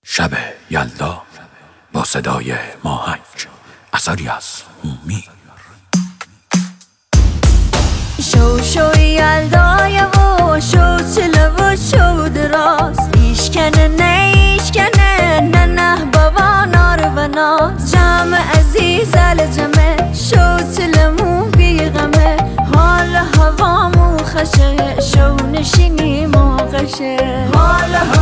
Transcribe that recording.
شب یلدا با صدای ماهنگ، اثری از مومی. شو یلدای و شو چله و شو دراز، ایشکنه نه ایشکنه نه بابا نار و ناز. جمع عزیز الجمه شو چلمو بیغمه، حال هوامو خشه شو نشینی موقشه. حال